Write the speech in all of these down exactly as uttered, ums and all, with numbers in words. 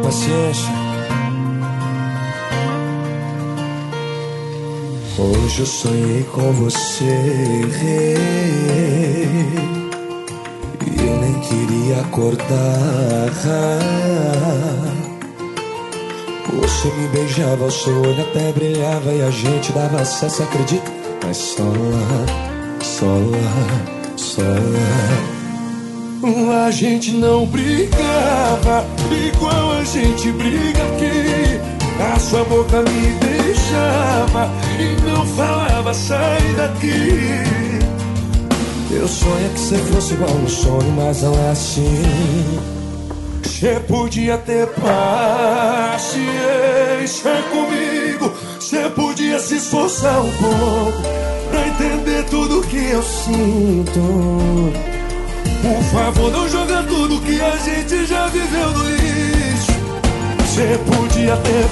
paciência. Hoje eu sonhei com você e eu nem queria acordar. Você me beijava, o seu olho até brilhava e a gente dava acesso, acredita? Mas só lá, só lá, só lá. A gente não brigava igual a gente briga aqui. A sua boca me beijava e não falava, sai daqui. Eu sonho que você fosse igual no sonho, mas não é assim. Você podia ter paciência comigo, você podia se esforçar um pouco pra entender tudo que eu sinto. Por favor, não joga tudo que a gente já viveu no lixo. Você podia ter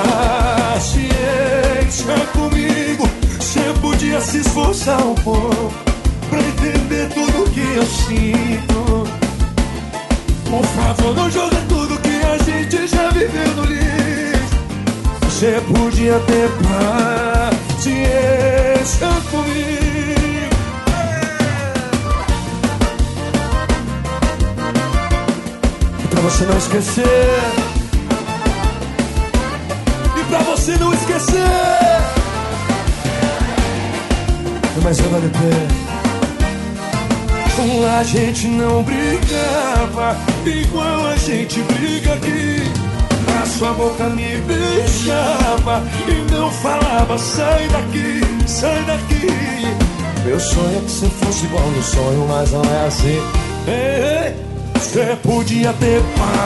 paciência comigo, você podia se esforçar um pouco pra entender tudo que eu sinto. Por favor, não joga tudo que a gente já viveu no lixo. Você podia ter paciência comigo. Pra você não esquecer, e pra você não esquecer, mas eu vale a pena. A gente não brigava igual a gente briga aqui. A sua boca me beijava e não falava, sai daqui, sai daqui. Meu sonho é que você fosse igual no sonho, mas não é assim. Ei, ei. Você podia ter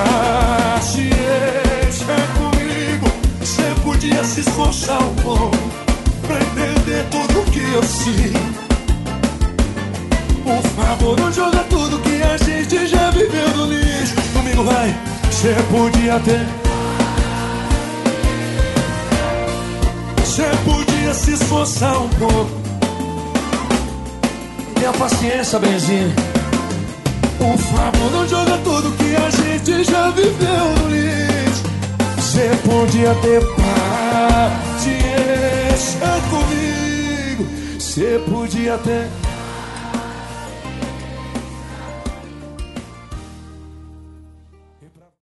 paciência comigo, você podia se esforçar um pouco pra entender tudo que eu sinto. Por favor, não joga tudo que a gente já viveu no lixo. Comigo vai, você podia ter, você podia se esforçar um pouco. Tenha paciência, benzinho. Por favor, não joga tudo que a gente já viveu no lixo. Você podia ter paciência comigo, você podia ter